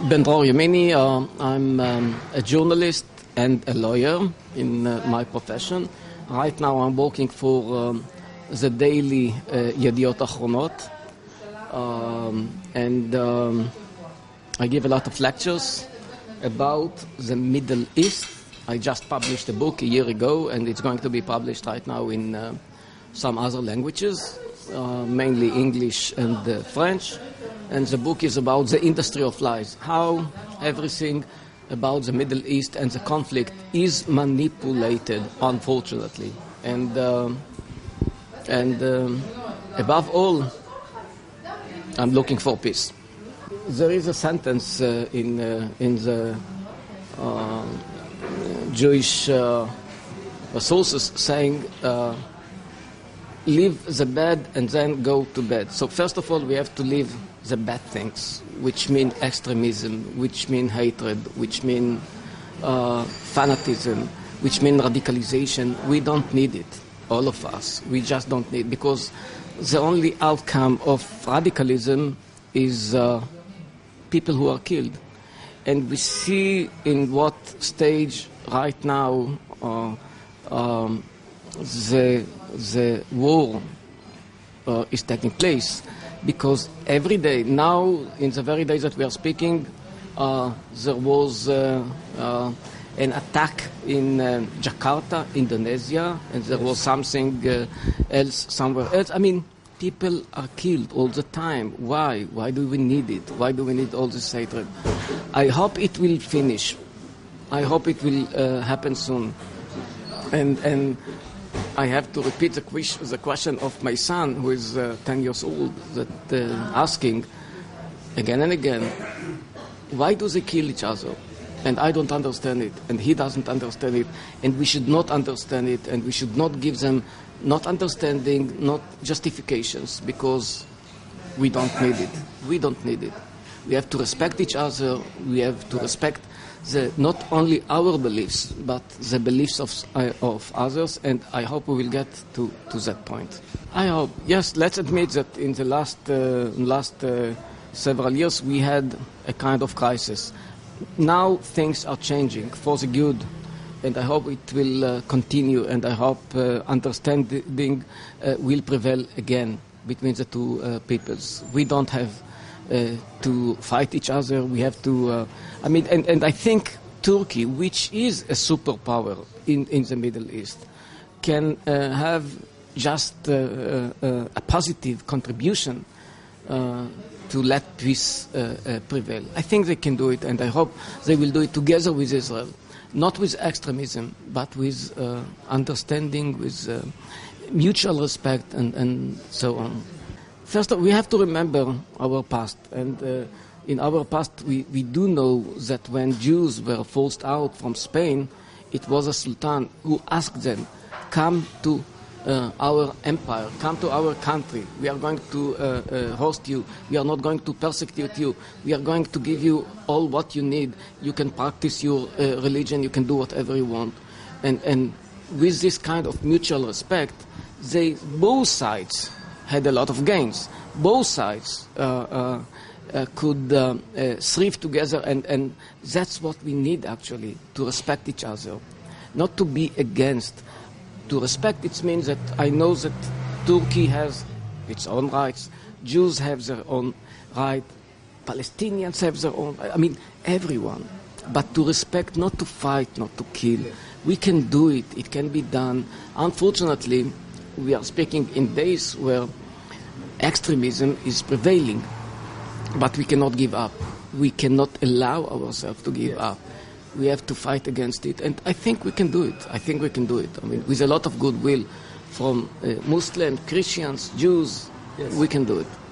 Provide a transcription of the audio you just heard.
Ben Dror Yemini. I'm a journalist and a lawyer in my profession. Right now I'm working for the daily Yediot Achronot. And I give a lot of lectures about the Middle East. I just published a book a year ago, and it's going to be published right now in some other languages, mainly English and French. And the book is about the industry of lies, how everything about the Middle East and the conflict is manipulated, unfortunately. And above all, I'm looking for peace. There is a sentence in the Jewish sources saying, leave the bad and then go to bed. So first of all, we have to leave the bad things, which mean extremism, which mean hatred, which mean fanatism, which mean radicalization. We don't need it, all of us. We just don't need it, because the only outcome of radicalism is people who are killed. And we see in what stage right now the war is taking place, because every day, now in the very days that we are speaking, there was an attack in Jakarta, Indonesia, and there was something else somewhere else. I mean, people are killed all the time. Why? Why do we need it? Why do we need all this hatred? I hope it will finish. I hope it will happen soon. And I have to repeat the question of my son, who is 10 years old, that asking again and again, why do they kill each other? And I don't understand it, and he doesn't understand it, and we should not understand it, and we should not give them not understanding, not justifications, because we don't need it. We don't need it. We have to respect each other. We have to respect not only our beliefs, but the beliefs of others, and I hope we will get to that point. I hope, yes, let's admit that in the last several years we had a kind of crisis. Now things are changing for the good, and I hope it will continue, and I hope understanding will prevail again between the two peoples. We don't have to fight each other. We have to, and I think Turkey, which is a superpower in the Middle East, can have just a positive contribution to let peace prevail. I think they can do it, and I hope they will do it together with Israel, not with extremism, but with understanding, with mutual respect, and so on. First, we have to remember our past, and in our past we do know that when Jews were forced out from Spain, it was a sultan who asked them, come to our empire, come to our country. We are going to host you. We are not going to persecute you. We are going to give you all what you need. You can practice your religion. You can do whatever you want. And with this kind of mutual respect, both sides had a lot of gains. Both sides could thrive together, and that's what we need, actually, to respect each other, not to be against. To respect, it means that I know that Turkey has its own rights, Jews have their own right, Palestinians have their own, everyone. But to respect, not to fight, not to kill. We can do it, it can be done. Unfortunately, we are speaking in days where extremism is prevailing, but we cannot give up. We cannot allow ourselves to give up. We have to fight against it, and I think we can do it. I think we can do it. With a lot of goodwill from Muslims, Christians, Jews, yes. We can do it.